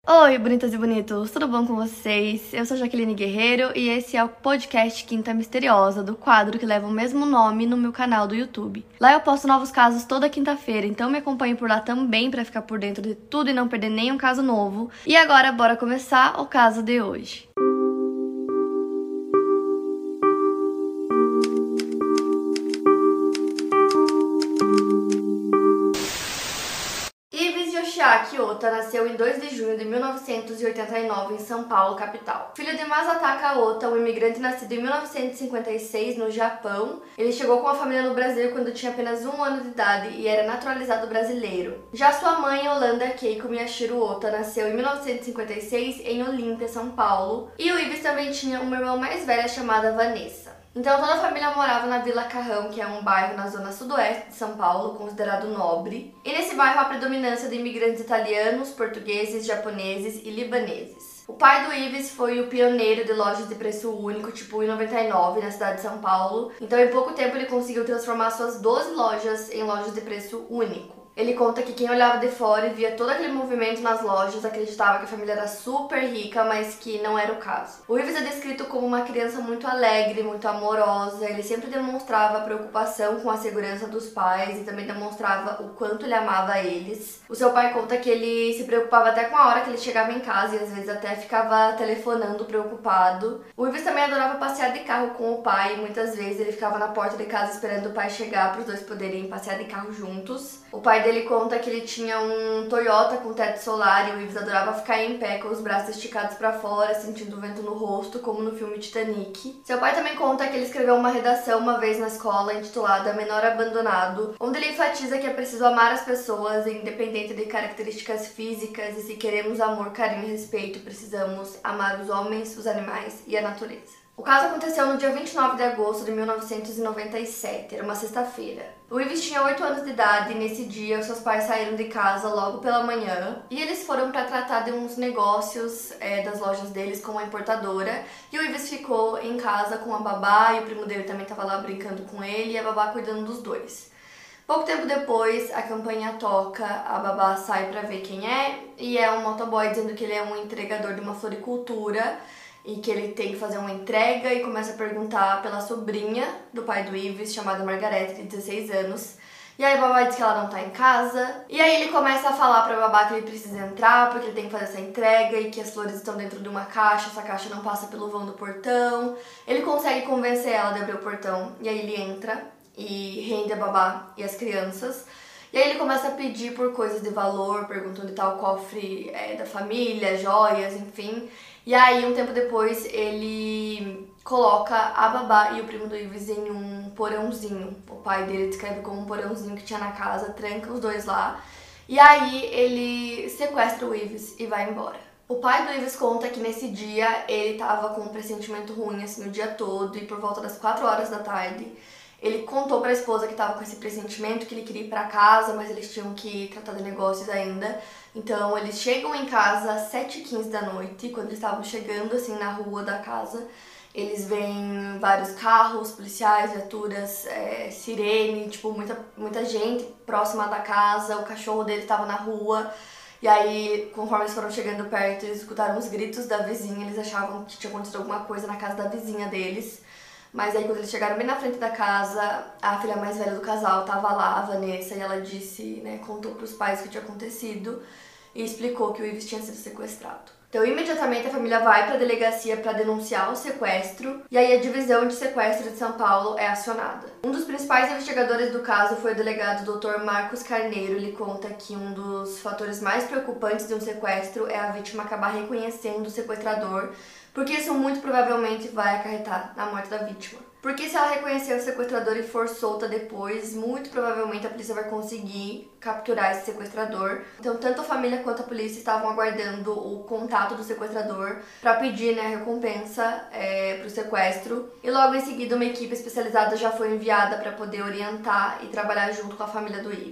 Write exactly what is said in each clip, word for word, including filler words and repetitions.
Oi, bonitas e bonitos, tudo bom com vocês? Eu sou Jaqueline Guerreiro e esse é o podcast Quinta Misteriosa, do quadro que leva o mesmo nome no meu canal do YouTube. Lá eu posto novos casos toda quinta-feira, então me acompanhe por lá também pra ficar por dentro de tudo e não perder nenhum caso novo. E agora, bora começar o caso de hoje. Yoshiaki Ota nasceu em dois de junho de mil novecentos e oitenta e nove em São Paulo, capital. Filho de Masataka Ota, um imigrante nascido em mil novecentos e cinquenta e seis no Japão, ele chegou com a família no Brasil quando tinha apenas um ano de idade e era naturalizado brasileiro. Já sua mãe, Yolanda Keiko Miyashiro Ota, nasceu em mil novecentos e cinquenta e seis em Olímpia, São Paulo, e o Ives também tinha uma irmã mais velha chamada Vanessa. Então toda a família morava na Vila Carrão, que é um bairro na zona sudoeste de São Paulo, considerado nobre. E nesse bairro há a predominância de imigrantes italianos, portugueses, japoneses e libaneses. O pai do Ives foi o pioneiro de lojas de preço único, tipo em noventa e nove, na cidade de São Paulo. Então em pouco tempo ele conseguiu transformar suas doze lojas em lojas de preço único. Ele conta que quem olhava de fora e via todo aquele movimento nas lojas acreditava que a família era super rica, mas que não era o caso. O Ives é descrito como uma criança muito alegre, muito amorosa. Ele sempre demonstrava preocupação com a segurança dos pais e também demonstrava o quanto ele amava eles. O seu pai conta que ele se preocupava até com a hora que ele chegava em casa e às vezes até ficava telefonando preocupado. O Ives também adorava passear de carro com o pai e muitas vezes ele ficava na porta de casa esperando o pai chegar para os dois poderem passear de carro juntos. O pai dele conta que ele tinha um Toyota com teto solar e o Ives adorava ficar em pé com os braços esticados para fora, sentindo o vento no rosto, como no filme Titanic. Seu pai também conta que ele escreveu uma redação uma vez na escola intitulada Menor Abandonado, onde ele enfatiza que é preciso amar as pessoas, independente de características físicas, e se queremos amor, carinho e respeito, precisamos amar os homens, os animais e a natureza. O caso aconteceu no dia vinte e nove de agosto de mil novecentos e noventa e sete, era uma sexta-feira. O Ives tinha oito anos de idade e nesse dia os seus pais saíram de casa logo pela manhã e eles foram para tratar de uns negócios é, das lojas deles com uma importadora, e o Ives ficou em casa com a babá e o primo dele também estava lá brincando com ele e a babá cuidando dos dois. Pouco tempo depois, a campainha toca, a babá sai para ver quem é e é um motoboy dizendo que ele é um entregador de uma floricultura e que ele tem que fazer uma entrega e começa a perguntar pela sobrinha do pai do Ives, chamada Margarete, de dezesseis anos. E aí a babá diz que ela não tá em casa. E aí ele começa a falar pra babá que ele precisa entrar porque ele tem que fazer essa entrega e que as flores estão dentro de uma caixa, essa caixa não passa pelo vão do portão. Ele consegue convencer ela de abrir o portão e aí ele entra e rende a babá e as crianças. E aí ele começa a pedir por coisas de valor, pergunta onde tá o cofre é, da família, joias, enfim. E aí, um tempo depois, ele coloca a babá e o primo do Ives em um porãozinho. O pai dele descreve como um porãozinho que tinha na casa, tranca os dois lá. E aí, ele sequestra o Ives e vai embora. O pai do Ives conta que nesse dia ele tava com um pressentimento ruim, assim, o dia todo, e por volta das quatro horas da tarde, ele contou pra esposa que tava com esse pressentimento, que ele queria ir pra casa, mas eles tinham que tratar de negócios ainda. Então eles chegam em casa às sete e quinze da noite, quando eles estavam chegando assim na rua da casa, eles veem vários carros, policiais, viaturas, é, sirene, tipo, muita, muita gente próxima da casa, o cachorro dele estava na rua. E aí, conforme eles foram chegando perto, eles escutaram os gritos da vizinha, eles achavam que tinha acontecido alguma coisa na casa da vizinha deles. Mas aí quando eles chegaram bem na frente da casa, a filha mais velha do casal tava lá, a Vanessa, e ela disse, né, contou pros pais o que tinha acontecido e explicou que o Ives tinha sido sequestrado. Então, imediatamente a família vai pra delegacia para denunciar o sequestro, e aí a divisão de sequestro de São Paulo é acionada. Um dos principais investigadores do caso foi o delegado doutor Marcos Carneiro. Ele conta que um dos fatores mais preocupantes de um sequestro é a vítima acabar reconhecendo o sequestrador, porque isso muito provavelmente vai acarretar na morte da vítima. Porque se ela reconhecer o sequestrador e for solta depois, muito provavelmente a polícia vai conseguir capturar esse sequestrador. Então tanto a família quanto a polícia estavam aguardando o contato do sequestrador para pedir, né, a recompensa é, para o sequestro. E logo em seguida uma equipe especializada já foi enviada para poder orientar e trabalhar junto com a família do Ives.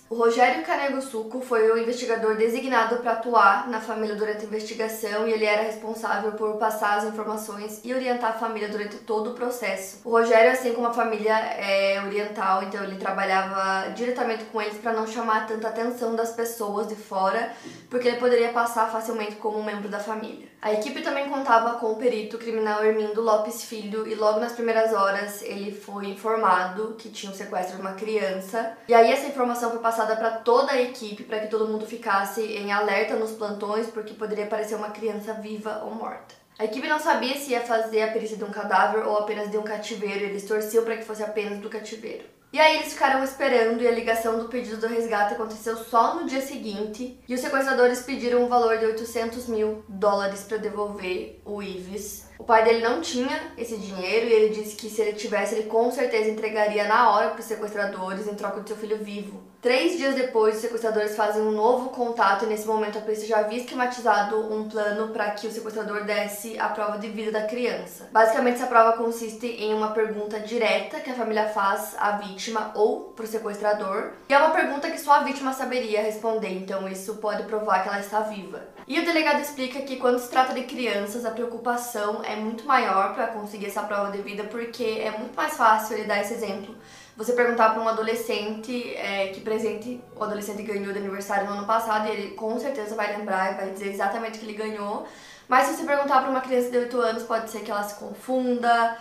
O Rogério Canego Succo foi o investigador designado para atuar na família durante a investigação e ele era responsável por passar as informações e orientar a família durante todo o processo. O Rogério, assim como a família é oriental, então ele trabalhava diretamente com eles para não chamar tanta atenção das pessoas de fora, porque ele poderia passar facilmente como um membro da família. A equipe também contava com o perito criminal Hermindo Lopes Filho e logo nas primeiras horas ele foi informado que tinha um sequestro de uma criança. E aí essa informação foi passada para toda a equipe para que todo mundo ficasse em alerta nos plantões, porque poderia aparecer uma criança viva ou morta. A equipe não sabia se ia fazer a perícia de um cadáver ou apenas de um cativeiro, eles torciam para que fosse apenas do cativeiro. E aí eles ficaram esperando e a ligação do pedido do resgate aconteceu só no dia seguinte. E os sequestradores pediram um valor de oitocentos mil dólares para devolver o Yves. O pai dele não tinha esse dinheiro e ele disse que se ele tivesse, ele com certeza entregaria na hora para os sequestradores em troca do seu filho vivo. Três dias depois, os sequestradores fazem um novo contato e nesse momento a polícia já havia esquematizado um plano para que o sequestrador desse a prova de vida da criança. Basicamente, essa prova consiste em uma pergunta direta que a família faz à vítima ou para o sequestrador. E é uma pergunta que só a vítima saberia responder, então isso pode provar que ela está viva. E o delegado explica que quando se trata de crianças, a preocupação é muito maior para conseguir essa prova de vida, porque é muito mais fácil ele dar esse exemplo. Você perguntar para um adolescente é, que presente o adolescente ganhou de aniversário no ano passado e ele com certeza vai lembrar e vai dizer exatamente o que ele ganhou. Mas se você perguntar para uma criança de oito anos, pode ser que ela se confunda,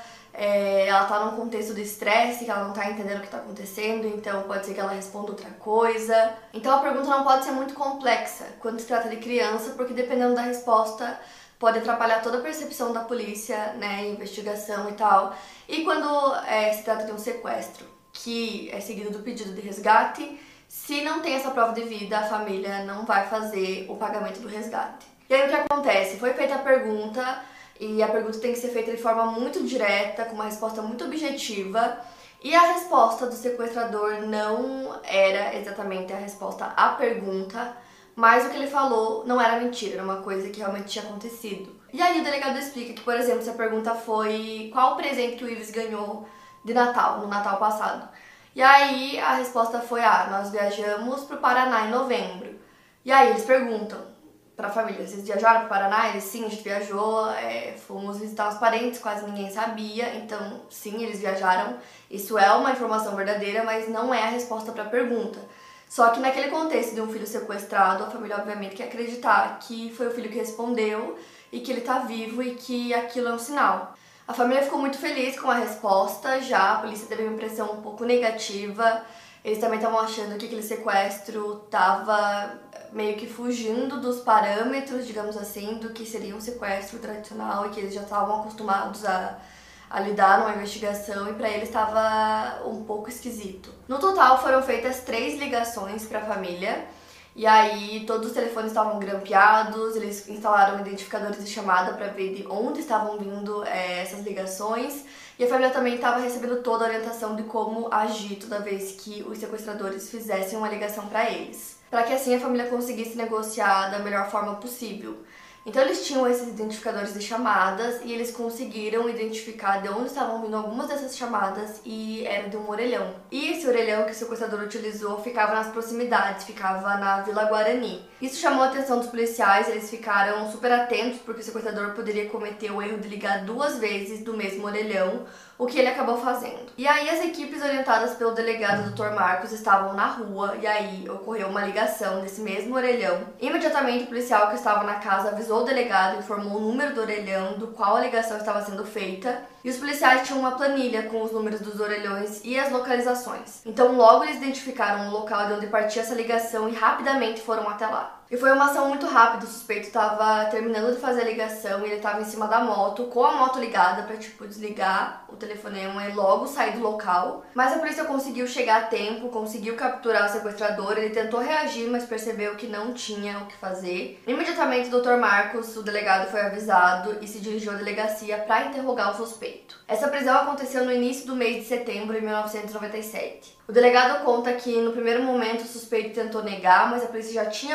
é, ela está num contexto de estresse, que ela não está entendendo o que está acontecendo, então pode ser que ela responda outra coisa. Então a pergunta não pode ser muito complexa quando se trata de criança, porque dependendo da resposta pode atrapalhar toda a percepção da polícia, né, investigação e tal. E quando é, se trata de um sequestro, que é seguido do pedido de resgate, se não tem essa prova de vida, a família não vai fazer o pagamento do resgate. E aí o que acontece? Foi feita a pergunta, e a pergunta tem que ser feita de forma muito direta, com uma resposta muito objetiva, e a resposta do sequestrador não era exatamente a resposta à pergunta, mas o que ele falou não era mentira, era uma coisa que realmente tinha acontecido. E aí o delegado explica que, por exemplo, se a pergunta foi qual o presente que o Yves ganhou de Natal, no Natal passado. E aí a resposta foi, ah, nós viajamos pro Paraná em novembro. E aí eles perguntam para a família, vocês viajaram pro Paraná? Eles, sim, a gente viajou, é, fomos visitar os parentes, quase ninguém sabia, então sim, eles viajaram. Isso é uma informação verdadeira, mas não é a resposta para a pergunta. Só que naquele contexto de um filho sequestrado, a família obviamente quer acreditar que foi o filho que respondeu e que ele tá vivo e que aquilo é um sinal. A família ficou muito feliz com a resposta, já a polícia teve uma impressão um pouco negativa. Eles também estavam achando que aquele sequestro estava meio que fugindo dos parâmetros, digamos assim, do que seria um sequestro tradicional e que eles já estavam acostumados a, a lidar numa investigação e para eles estava um pouco esquisito. No total foram feitas três ligações para a família. E aí todos os telefones estavam grampeados, eles instalaram identificadores de chamada para ver de onde estavam vindo é, essas ligações. E a família também estava recebendo toda a orientação de como agir toda vez que os sequestradores fizessem uma ligação para eles, para que assim a família conseguisse negociar da melhor forma possível. Então eles tinham esses identificadores de chamadas e eles conseguiram identificar de onde estavam vindo algumas dessas chamadas e era de um orelhão. E esse orelhão que o sequestrador utilizou ficava nas proximidades, ficava na Vila Guarani. Isso chamou a atenção dos policiais, eles ficaram super atentos porque o sequestrador poderia cometer o erro de ligar duas vezes do mesmo orelhão, o que ele acabou fazendo. E aí as equipes orientadas pelo delegado doutor Marcos estavam na rua e aí ocorreu uma ligação desse mesmo orelhão. Imediatamente o policial que estava na casa avisou o delegado e informou o número do orelhão do qual a ligação estava sendo feita. E os policiais tinham uma planilha com os números dos orelhões e as localizações. Então logo eles identificaram o local de onde partia essa ligação e rapidamente foram até lá. E foi uma ação muito rápida, o suspeito estava terminando de fazer a ligação e ele estava em cima da moto, com a moto ligada para tipo desligar o telefonema e logo sair do local. Mas a polícia conseguiu chegar a tempo, conseguiu capturar o sequestrador, ele tentou reagir, mas percebeu que não tinha o que fazer. Imediatamente o doutor Marcos, o delegado, foi avisado e se dirigiu à delegacia para interrogar o suspeito. Essa prisão aconteceu no início do mês de setembro de mil novecentos e noventa e sete. O delegado conta que no primeiro momento o suspeito tentou negar, mas a polícia já tinha alguns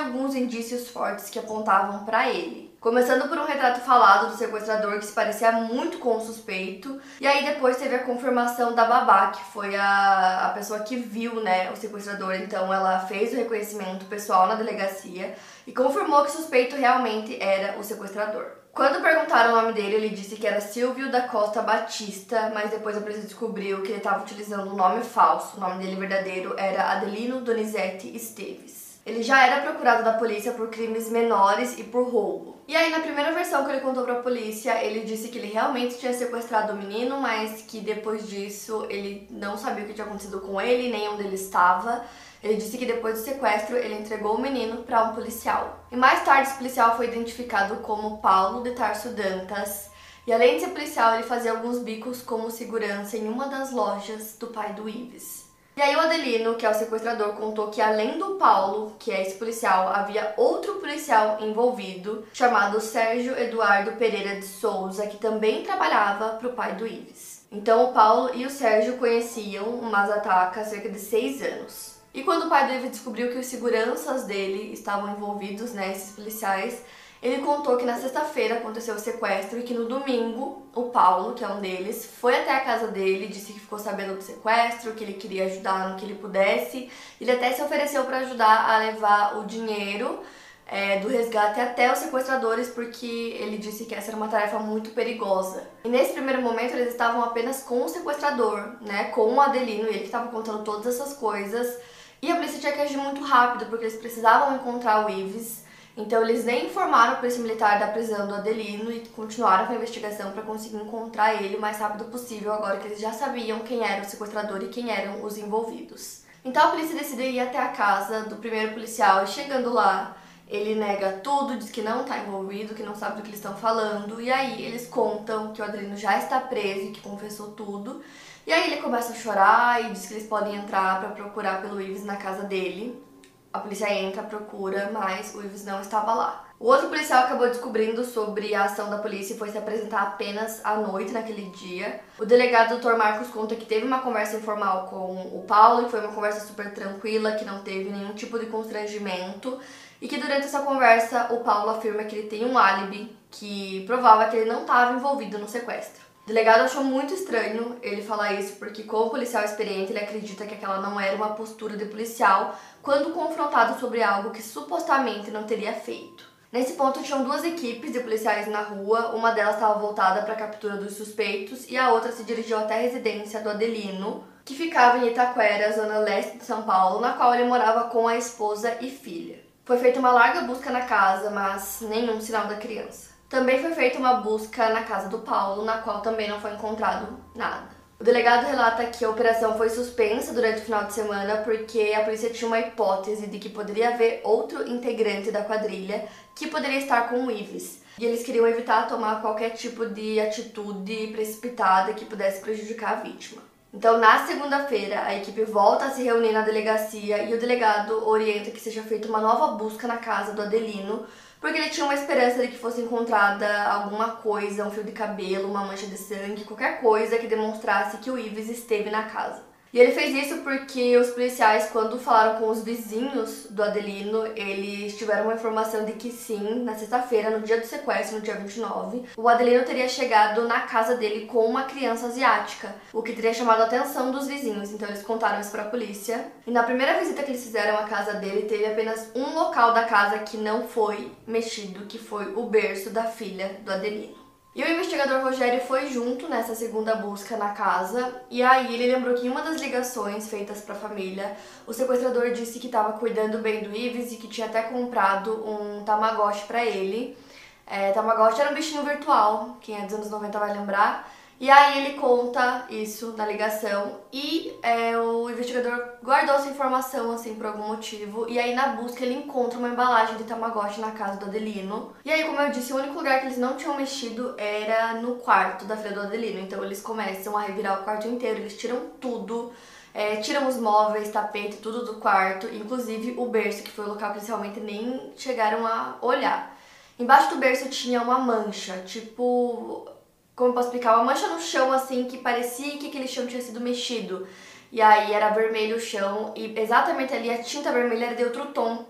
indícios fortes que apontavam para ele. Começando por um retrato falado do sequestrador que se parecia muito com o suspeito, e aí depois teve a confirmação da babá, que foi a, a pessoa que viu, né, o sequestrador. Então ela fez o reconhecimento pessoal na delegacia e confirmou que o suspeito realmente era o sequestrador. Quando perguntaram o nome dele, ele disse que era Silvio da Costa Batista, mas depois a polícia descobriu que ele estava utilizando um nome falso. O nome dele verdadeiro era Adelino Donizete Esteves. Ele já era procurado da polícia por crimes menores e por roubo. E aí, na primeira versão que ele contou pra polícia, ele disse que ele realmente tinha sequestrado o menino, mas que depois disso ele não sabia o que tinha acontecido com ele, nem onde ele estava. Ele disse que depois do sequestro, ele entregou o menino para um policial. E mais tarde, esse policial foi identificado como Paulo de Tarso Dantas. E além de ser policial, ele fazia alguns bicos como segurança em uma das lojas do pai do Ives. E aí o Adelino, que é o sequestrador, contou que além do Paulo, que é esse policial, havia outro policial envolvido, chamado Sérgio Eduardo Pereira de Souza, que também trabalhava para o pai do Ives. Então o Paulo e o Sérgio conheciam o Mazataca há cerca de seis anos. E quando o pai do Ives descobriu que os seguranças dele estavam envolvidos, né, esses policiais, ele contou que na sexta-feira aconteceu o sequestro e que no domingo o Paulo, que é um deles, foi até a casa dele, disse que ficou sabendo do sequestro, que ele queria ajudar no que ele pudesse. Ele até se ofereceu para ajudar a levar o dinheiro é, do resgate até os sequestradores, porque ele disse que essa era uma tarefa muito perigosa. E nesse primeiro momento eles estavam apenas com o sequestrador, né, com o Adelino, e ele que estava contando todas essas coisas. E a polícia tinha que agir muito rápido, porque eles precisavam encontrar o Ives. Então eles nem informaram a polícia militar da prisão do Adelino e continuaram com a investigação para conseguir encontrar ele o mais rápido possível, agora que eles já sabiam quem era o sequestrador e quem eram os envolvidos. Então a polícia decidiu ir até a casa do primeiro policial e chegando lá, ele nega tudo, diz que não está envolvido, que não sabe do que eles estão falando, e aí eles contam que o Adelino já está preso e que confessou tudo. E aí ele começa a chorar e diz que eles podem entrar para procurar pelo Ives na casa dele. A polícia entra, procura, mas o Ives não estava lá. O outro policial acabou descobrindo sobre a ação da polícia e foi se apresentar apenas à noite naquele dia. O delegado doutor Marcos conta que teve uma conversa informal com o Paulo, e foi uma conversa super tranquila, que não teve nenhum tipo de constrangimento, e que durante essa conversa o Paulo afirma que ele tem um álibi que provava que ele não estava envolvido no sequestro. O delegado achou muito estranho ele falar isso, porque como policial experiente ele acredita que aquela não era uma postura de policial quando confrontado sobre algo que supostamente não teria feito. Nesse ponto tinham duas equipes de policiais na rua, uma delas estava voltada para a captura dos suspeitos e a outra se dirigiu até a residência do Adelino, que ficava em Itaquera, zona leste de São Paulo, na qual ele morava com a esposa e filha. Foi feita uma larga busca na casa, mas nenhum sinal da criança. Também foi feita uma busca na casa do Paulo, na qual também não foi encontrado nada. O delegado relata que a operação foi suspensa durante o final de semana porque a polícia tinha uma hipótese de que poderia haver outro integrante da quadrilha que poderia estar com o Ives. E eles queriam evitar tomar qualquer tipo de atitude precipitada que pudesse prejudicar a vítima. Então, na segunda-feira, a equipe volta a se reunir na delegacia e o delegado orienta que seja feita uma nova busca na casa do Adelino, porque ele tinha uma esperança de que fosse encontrada alguma coisa, um fio de cabelo, uma mancha de sangue, qualquer coisa que demonstrasse que o Ives esteve na casa. E ele fez isso porque os policiais, quando falaram com os vizinhos do Adelino, eles tiveram uma informação de que sim, na sexta-feira, no dia do sequestro, no dia vinte e nove, o Adelino teria chegado na casa dele com uma criança asiática, o que teria chamado a atenção dos vizinhos. Então eles contaram isso para a polícia. E na primeira visita que eles fizeram à casa dele, teve apenas um local da casa que não foi mexido, que foi o berço da filha do Adelino. E o investigador Rogério foi junto nessa segunda busca na casa, e aí ele lembrou que em uma das ligações feitas para a família, o sequestrador disse que estava cuidando bem do Ives e que tinha até comprado um Tamagotchi para ele. É, Tamagotchi era um bichinho virtual, quem é dos anos noventa vai lembrar. E aí ele conta isso na ligação e é, o investigador guardou essa informação assim por algum motivo. E aí na busca ele encontra uma embalagem de Tamagotchi na casa do Adelino. E aí, como eu disse, o único lugar que eles não tinham mexido era no quarto da filha do Adelino. Então eles começam a revirar o quarto inteiro, eles tiram tudo. É, tiram os móveis, tapete, tudo do quarto, inclusive o berço, que foi o local que eles realmente nem chegaram a olhar. Embaixo do berço tinha uma mancha, tipo... Como eu posso explicar? Uma mancha no chão, assim, que parecia que aquele chão tinha sido mexido. E aí era vermelho o chão, e exatamente ali a tinta vermelha era de outro tom.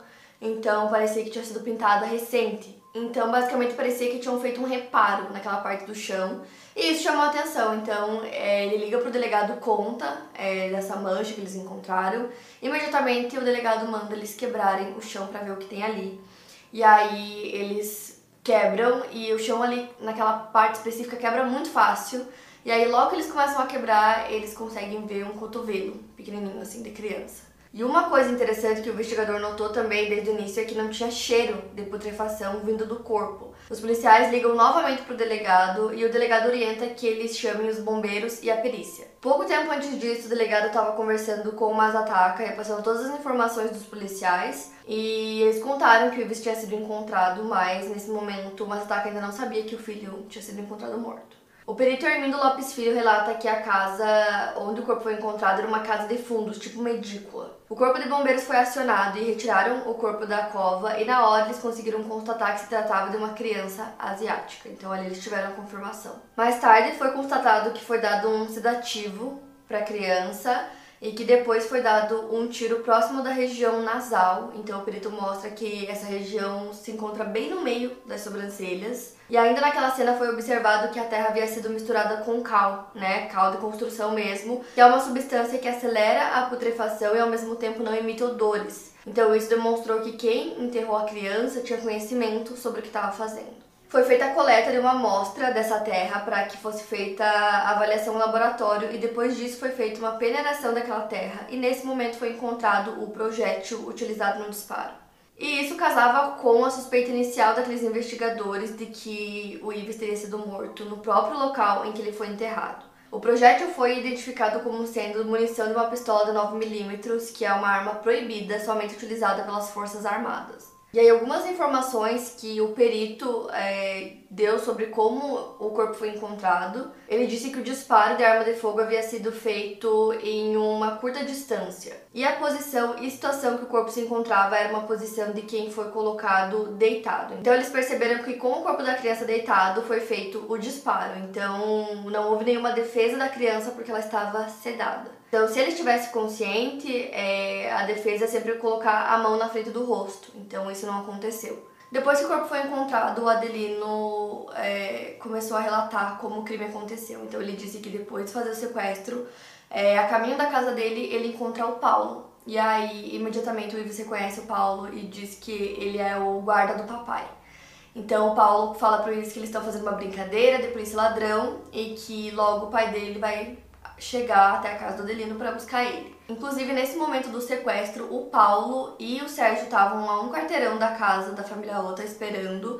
então parecia que tinha sido pintada recente. Então, basicamente, parecia que tinham feito um reparo naquela parte do chão. E isso chamou a atenção. Então, é, ele liga pro delegado, conta é, dessa mancha que eles encontraram. Imediatamente, o delegado manda eles quebrarem o chão pra ver o que tem ali. E aí, eles quebram e o chão ali, naquela parte específica, quebra muito fácil. E aí, logo que eles começam a quebrar, eles conseguem ver um cotovelo pequenininho, assim, de criança. E uma coisa interessante que o investigador notou também desde o início é que não tinha cheiro de putrefação vindo do corpo. Os policiais ligam novamente para o delegado e o delegado orienta que eles chamem os bombeiros e a perícia. Pouco tempo antes disso, o delegado estava conversando com o Masataka e passando todas as informações dos policiais e eles contaram que o Ives tinha sido encontrado, mas nesse momento o Masataka ainda não sabia que o filho tinha sido encontrado morto. O perito Hermindo Lopes Filho relata que a casa onde o corpo foi encontrado era uma casa de fundos, tipo uma edícula. O corpo de bombeiros foi acionado e retiraram o corpo da cova e na hora eles conseguiram constatar que se tratava de uma criança asiática. Então ali eles tiveram a confirmação. Mais tarde foi constatado que foi dado um sedativo para a criança e que depois foi dado um tiro próximo da região nasal. Então o perito mostra que essa região se encontra bem no meio das sobrancelhas. E ainda naquela cena foi observado que a terra havia sido misturada com cal, né? Cal de construção mesmo, que é uma substância que acelera a putrefação e ao mesmo tempo não emite odores. Então isso demonstrou que quem enterrou a criança tinha conhecimento sobre o que estava fazendo. Foi feita a coleta de uma amostra dessa terra para que fosse feita a avaliação no laboratório e depois disso foi feita uma peneiração daquela terra e nesse momento foi encontrado o projétil utilizado no disparo. E isso casava com a suspeita inicial daqueles investigadores de que o Ives teria sido morto no próprio local em que ele foi enterrado. O projétil foi identificado como sendo munição de uma pistola de nove milímetros, que é uma arma proibida, somente utilizada pelas Forças Armadas. E aí algumas informações que o perito é, deu sobre como o corpo foi encontrado. Ele disse que o disparo de arma de fogo havia sido feito em uma curta distância. E a posição e situação que o corpo se encontrava era uma posição de quem foi colocado deitado. Então eles perceberam que com o corpo da criança deitado foi feito o disparo. Então não houve nenhuma defesa da criança porque ela estava sedada. Então, se ele estivesse consciente, é, a defesa é sempre colocar a mão na frente do rosto. Então, isso não aconteceu. Depois que o corpo foi encontrado, o Adelino é, começou a relatar como o crime aconteceu. Então, ele disse que depois de fazer o sequestro, é, a caminho da casa dele, ele encontra o Paulo. E aí, imediatamente, o Ives reconhece o Paulo e diz que ele é o guarda do papai. Então, o Paulo fala para o Ives que eles estão fazendo uma brincadeira de polícia ladrão e que logo o pai dele vai chegar até a casa do Adelino para buscar ele. Inclusive, nesse momento do sequestro, o Paulo e o Sérgio estavam a um quarteirão da casa da família Ota esperando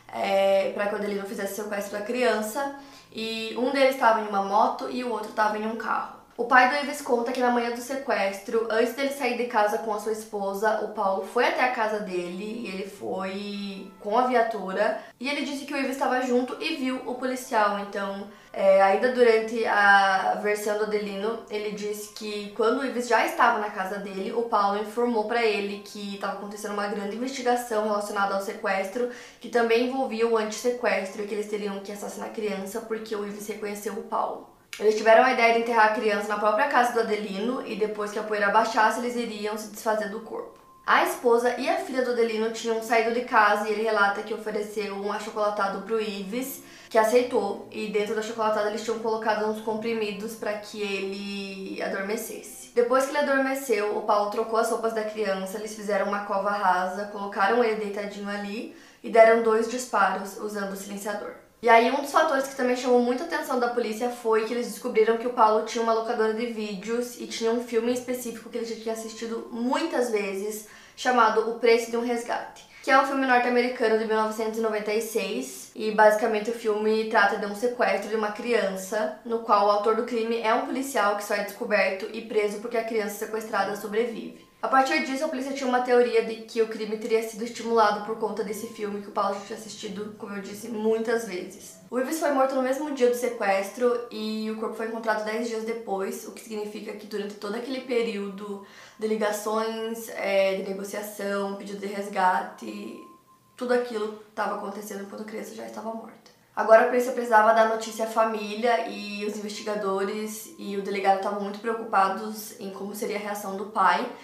é, para que o Adelino fizesse o sequestro da criança. E um deles estava em uma moto e o outro estava em um carro. O pai do Ives conta que na manhã do sequestro, antes dele sair de casa com a sua esposa, o Paulo foi até a casa dele e ele foi com a viatura e ele disse que o Ives estava junto e viu o policial. Então, é, ainda durante a versão do Adelino, ele disse que quando o Ives já estava na casa dele, o Paulo informou para ele que estava acontecendo uma grande investigação relacionada ao sequestro, que também envolvia o antissequestro e que eles teriam que assassinar a criança porque o Ives reconheceu o Paulo. Eles tiveram a ideia de enterrar a criança na própria casa do Adelino e depois que a poeira abaixasse, eles iriam se desfazer do corpo. A esposa e a filha do Adelino tinham saído de casa e ele relata que ofereceu um achocolatado pro Ives, que aceitou, e dentro do achocolatado eles tinham colocado uns comprimidos para que ele adormecesse. Depois que ele adormeceu, o Paulo trocou as roupas da criança, eles fizeram uma cova rasa, colocaram ele deitadinho ali e deram dois disparos usando o silenciador. E aí um dos fatores que também chamou muita atenção da polícia foi que eles descobriram que o Paulo tinha uma locadora de vídeos e tinha um filme específico que ele já tinha assistido muitas vezes, chamado O Preço de um Resgate, que é um filme norte-americano de mil novecentos e noventa e seis e basicamente o filme trata de um sequestro de uma criança, no qual o autor do crime é um policial que só é descoberto e preso porque a criança sequestrada sobrevive. A partir disso, a polícia tinha uma teoria de que o crime teria sido estimulado por conta desse filme que o Paulo já tinha assistido, como eu disse, muitas vezes. O Ives foi morto no mesmo dia do sequestro e o corpo foi encontrado dez dias depois, o que significa que durante todo aquele período de ligações, é, de negociação, pedido de resgate, tudo aquilo estava acontecendo enquanto a criança já estava morta. Agora a polícia precisava dar notícia à família e os investigadores e o delegado estavam muito preocupados em como seria a reação do pai,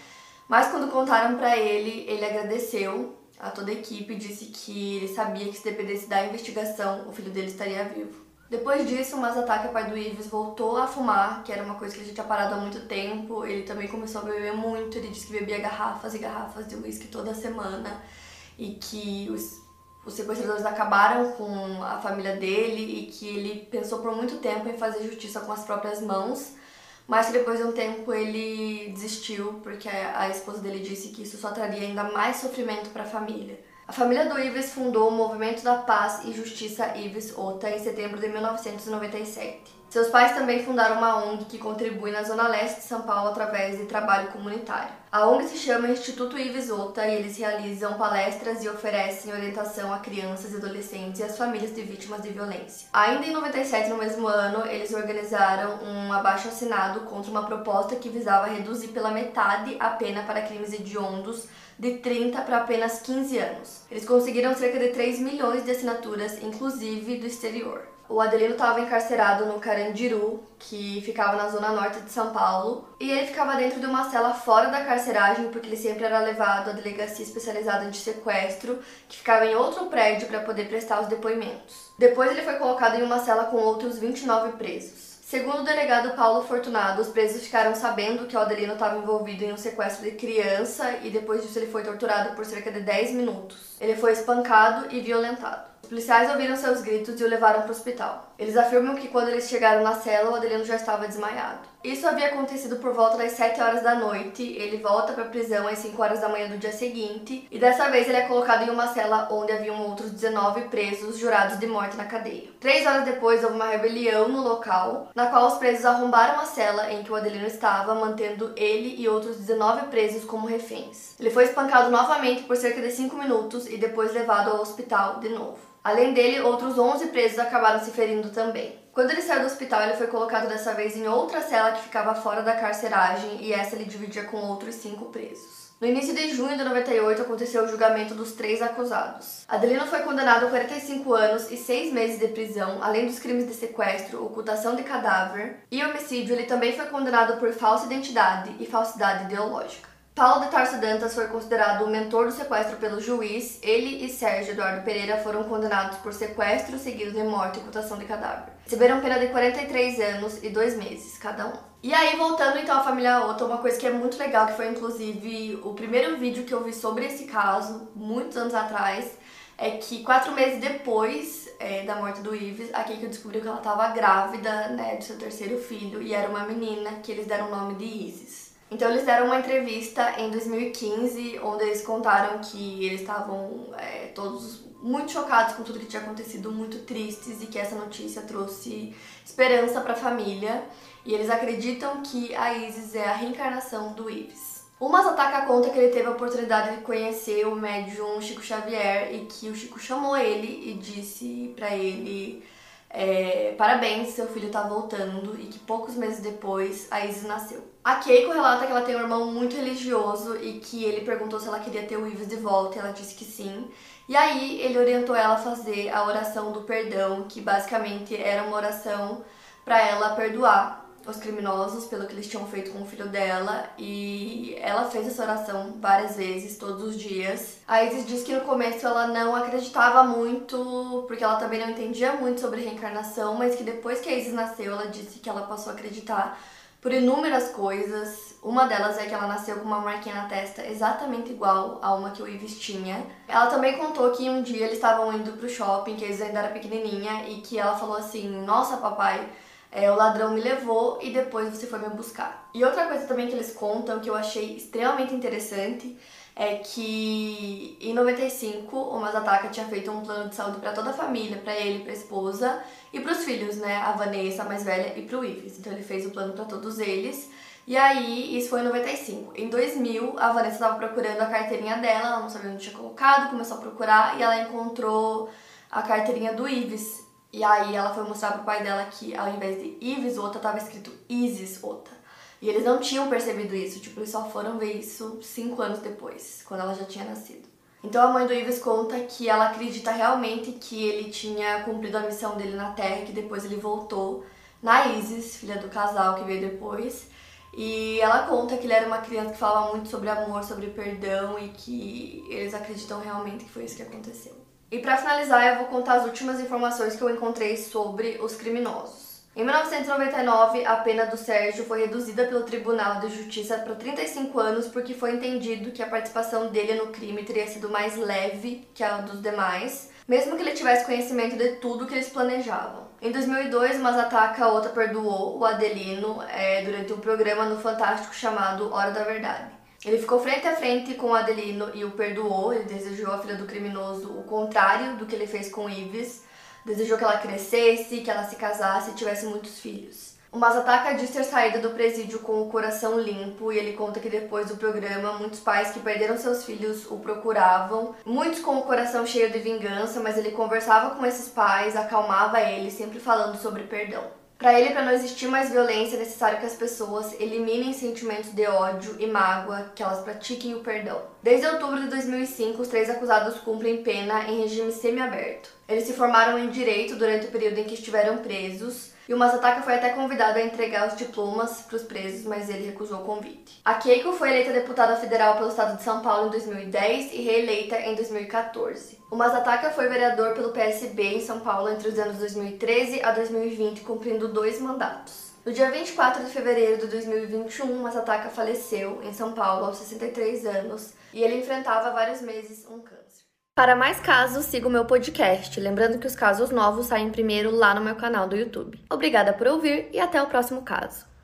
Mas quando contaram pra ele, ele agradeceu a toda a equipe e disse que ele sabia que se dependesse da investigação, o filho dele estaria vivo. Depois disso, o Mazataka, pai do Yves, voltou a fumar, que era uma coisa que ele já tinha parado há muito tempo. Ele também começou a beber muito, ele disse que bebia garrafas e garrafas de uísque toda semana e que os, os sequestradores acabaram com a família dele e que ele pensou por muito tempo em fazer justiça com as próprias mãos, mas que depois de um tempo ele desistiu porque a, a esposa dele disse que isso só traria ainda mais sofrimento para a família. A família do Yves fundou o Movimento da Paz e Justiça Yves Ota em setembro de mil novecentos e noventa e sete. Seus pais também fundaram uma O N G que contribui na zona leste de São Paulo através de trabalho comunitário. A O N G se chama Instituto Yves Ota e eles realizam palestras e oferecem orientação a crianças e adolescentes e às famílias de vítimas de violência. Ainda em noventa e sete, no mesmo ano, eles organizaram um abaixo-assinado contra uma proposta que visava reduzir pela metade a pena para crimes hediondos de trinta para apenas quinze anos. Eles conseguiram cerca de três milhões de assinaturas, inclusive do exterior. O Adelino estava encarcerado no Carandiru, que ficava na zona norte de São Paulo, e ele ficava dentro de uma cela fora da carceragem, porque ele sempre era levado à delegacia especializada de sequestro, que ficava em outro prédio para poder prestar os depoimentos. Depois ele foi colocado em uma cela com outros vinte e nove presos. Segundo o delegado Paulo Fortunato, os presos ficaram sabendo que o Adelino estava envolvido em um sequestro de criança e depois disso ele foi torturado por cerca de dez minutos. Ele foi espancado e violentado. Os policiais ouviram seus gritos e o levaram para o hospital. Eles afirmam que quando eles chegaram na cela, o Adelino já estava desmaiado. Isso havia acontecido por volta das sete horas da noite, ele volta para a prisão às cinco horas da manhã do dia seguinte, e dessa vez ele é colocado em uma cela onde haviam outros dezenove presos jurados de morte na cadeia. Três horas depois houve uma rebelião no local, na qual os presos arrombaram a cela em que o Adelino estava, mantendo ele e outros dezenove presos como reféns. Ele foi espancado novamente por cerca de cinco minutos e depois levado ao hospital de novo. Além dele, outros onze presos acabaram se ferindo também. Quando ele saiu do hospital, ele foi colocado dessa vez em outra cela que ficava fora da carceragem e essa ele dividia com outros cinco presos. No início de junho de noventa e oito aconteceu o julgamento dos três acusados. Adelino foi condenado a quarenta e cinco anos e seis meses de prisão, além dos crimes de sequestro, ocultação de cadáver e homicídio. Ele também foi condenado por falsa identidade e falsidade ideológica. Paulo de Tarso Dantas foi considerado o mentor do sequestro pelo juiz. Ele e Sérgio Eduardo Pereira foram condenados por sequestro seguido de morte e ocultação de cadáver. Receberam pena de quarenta e três anos e dois meses cada um. E aí, voltando então à família Ota, uma coisa que é muito legal, que foi inclusive o primeiro vídeo que eu vi sobre esse caso, muitos anos atrás, é que quatro meses depois é, da morte do Yves, a Keiko descobriu que ela estava grávida, né, do seu terceiro filho, e era uma menina que eles deram o nome de Isis. Então eles deram uma entrevista em dois mil e quinze, onde eles contaram que eles estavam é, todos muito chocados com tudo que tinha acontecido, muito tristes, e que essa notícia trouxe esperança para a família. E eles acreditam que a Isis é a reencarnação do Yves. O Mazataka conta que ele teve a oportunidade de conhecer o médium Chico Xavier e que o Chico chamou ele e disse para ele é, parabéns, seu filho tá voltando, e que poucos meses depois a Isis nasceu. A Keiko relata que ela tem um irmão muito religioso e que ele perguntou se ela queria ter o Yves de volta e ela disse que sim. E aí ele orientou ela a fazer a oração do perdão, que basicamente era uma oração para ela perdoar os criminosos pelo que eles tinham feito com o filho dela, e ela fez essa oração várias vezes, todos os dias. A Isis diz que no começo ela não acreditava muito, porque ela também não entendia muito sobre reencarnação, mas que depois que a Isis nasceu, ela disse que ela passou a acreditar por inúmeras coisas. Uma delas é que ela nasceu com uma marquinha na testa exatamente igual a uma que o Yves tinha. Ela também contou que um dia eles estavam indo pro shopping, que a Isis ainda era pequenininha, e que ela falou assim: nossa, papai, É, o ladrão me levou e depois você foi me buscar. E outra coisa também que eles contam, que eu achei extremamente interessante, é que em noventa e cinco o Mazataka tinha feito um plano de saúde para toda a família, para ele, para a esposa e para os filhos, né, a Vanessa, a mais velha, e para o Yves. Então ele fez o plano para todos eles. E aí, isso foi em noventa e cinco. Em dois mil, a Vanessa estava procurando a carteirinha dela, ela não sabia onde tinha colocado, começou a procurar e ela encontrou a carteirinha do Yves. E aí ela foi mostrar pro pai dela que ao invés de Yves Ota, tava escrito Isis Ota. E eles não tinham percebido isso, tipo, eles só foram ver isso cinco anos depois, quando ela já tinha nascido. Então a mãe do Yves conta que ela acredita realmente que ele tinha cumprido a missão dele na Terra, que depois ele voltou na Isis, filha do casal que veio depois, E ela conta que ele era uma criança que falava muito sobre amor, sobre perdão e que eles acreditam realmente que foi isso que aconteceu. E pra finalizar, eu vou contar as últimas informações que eu encontrei sobre os criminosos. Em mil novecentos e noventa e nove, a pena do Sérgio foi reduzida pelo Tribunal de Justiça para trinta e cinco anos porque foi entendido que a participação dele no crime teria sido mais leve que a dos demais, mesmo que ele tivesse conhecimento de tudo que eles planejavam. Em dois mil e dois, Mazataka Ota perdoou o Adelino é, durante um programa no Fantástico chamado Hora da Verdade. Ele ficou frente a frente com o Adelino e o perdoou, ele desejou à filha do criminoso o contrário do que ele fez com Ives, desejou que ela crescesse, que ela se casasse e tivesse muitos filhos. O Mazataka diz ter saído do presídio com o coração limpo e ele conta que depois do programa, muitos pais que perderam seus filhos o procuravam, muitos com o coração cheio de vingança, mas ele conversava com esses pais, acalmava eles, sempre falando sobre perdão. Para ele, para não existir mais violência, é necessário que as pessoas eliminem sentimentos de ódio e mágoa, que elas pratiquem o perdão. Desde outubro de dois mil e cinco, os três acusados cumprem pena em regime semiaberto. Eles se formaram em direito durante o período em que estiveram presos, e o Mazataka foi até convidado a entregar os diplomas para os presos, mas ele recusou o convite. A Keiko foi eleita deputada federal pelo estado de São Paulo em dois mil e dez e reeleita em dois mil e quatorze. O Mazataka foi vereador pelo P S B em São Paulo entre os anos dois mil e treze a dois mil e vinte, cumprindo dois mandatos. No dia vinte e quatro de fevereiro de dois mil e vinte e um, Mazataka faleceu em São Paulo aos sessenta e três anos e ele enfrentava há vários meses um câncer. Para mais casos, siga o meu podcast, lembrando que os casos novos saem primeiro lá no meu canal do YouTube. Obrigada por ouvir e até o próximo caso.